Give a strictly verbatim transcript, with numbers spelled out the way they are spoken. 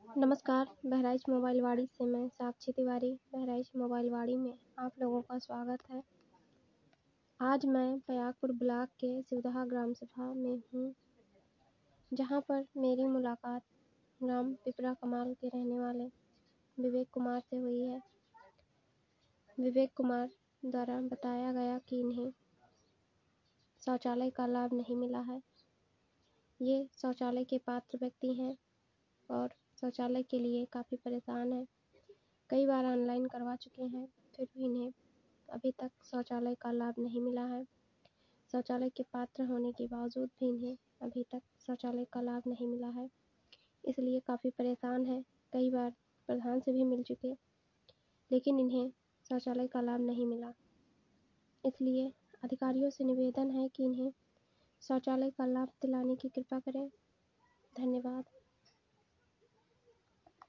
नमस्कार, बहराइच मोबाइल वाड़ी से मैं साक्षी तिवारी बहराइच मोबाइल वाड़ी में आप लोगों का स्वागत है। आज मैं पयागपुर ब्लॉक के सिवदहा ग्राम सभा में हूँ, जहाँ पर मेरी मुलाकात ग्राम पिपरा कमाल के रहने वाले विवेक कुमार से हुई है। विवेक कुमार द्वारा बताया गया कि इन्हें शौचालय का लाभ नहीं मिला है। ये शौचालय के पात्र व्यक्ति हैं और शौचालय के लिए काफ़ी परेशान है। कई बार ऑनलाइन करवा चुके हैं, फिर भी इन्हें अभी तक शौचालय का लाभ नहीं मिला है। शौचालय के पात्र होने के बावजूद भी इन्हें अभी तक शौचालय का लाभ नहीं मिला है, इसलिए काफ़ी परेशान है। कई बार प्रधान से भी मिल चुके, लेकिन इन्हें शौचालय का लाभ नहीं मिला। इसलिए अधिकारियों से निवेदन है कि इन्हें शौचालय का लाभ दिलाने की कृपा करें। धन्यवाद।